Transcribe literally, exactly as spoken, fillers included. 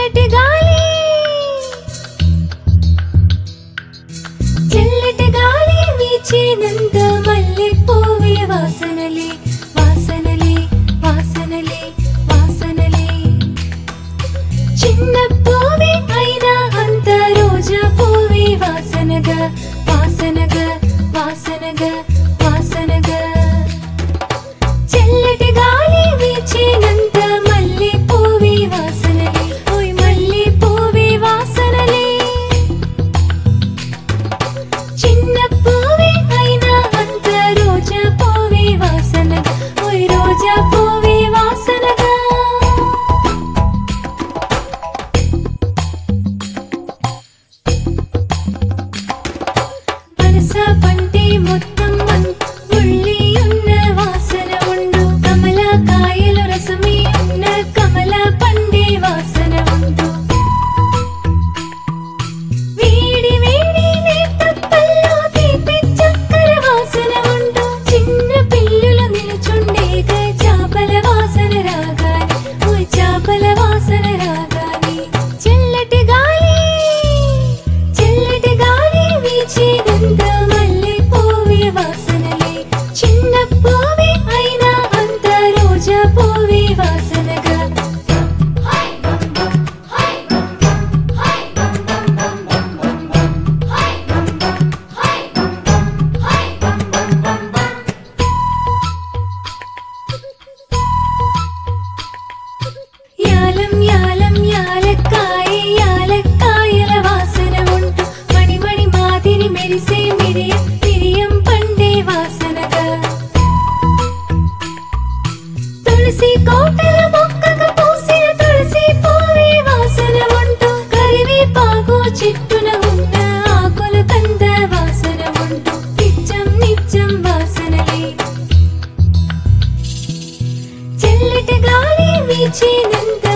చల్లటి గాలి చల్లటి గాలి వీచినంత మల్లె పువ్వు వాసనలే వాసనలే వాసనలే వాసనలే చిన్న పువ్వు అయినా అంత రోజా పువ్వు వాసనగా వాసనగా వాసనగా వాసనగా చల్లటి గాలి వీచినంత మల్లె పువ్వు వాసనలే ఓయ్ మల్లె పువ్వు వాసనలే చిన్న పువ్వు అయినా అంత రోజా పువ్వు వాసనగా ఓయ్ రోజా పువ్వు వాసనగా మనస పంటే మొత్తం ఉళ్ళి ఉన్న వాసన ఉండు కమల కాయలు రసమే ఉన్న కమల పండే వాసన ఉండు వేడి వేడి నేతప్పల్లో తీపి చక్కెర వాసన ఉండు చిన్న పిల్లులు నిలుచుండేగ చాపల వాసన రాగానే ఓయ్ చాపల వాసన రాగానే చల్లటి గాలి చల్లటి గాలి వీచినంత మల్లె పువ్వు వాసనలే చిన్న పువ్వు అయినా అంత రోజా పువ్వు వాసనగా యాలం యాలం యాలక్కాయ యాలక్కాయల వాసన ఉంటూ మణిమణి మాదిరి మెరిసే మిరియం మిరియం పండే వాసనగా తులసి కోటల మొక్కకు పూసిన తులసి పువ్వు వాసన ఉంటూ కరివేపాకు చెట్టున ఉన్న ఆకుల కంద వాసన ఉంటూ నిత్యం నిత్యం వాసనలే చల్లటి గాలి వీచినంత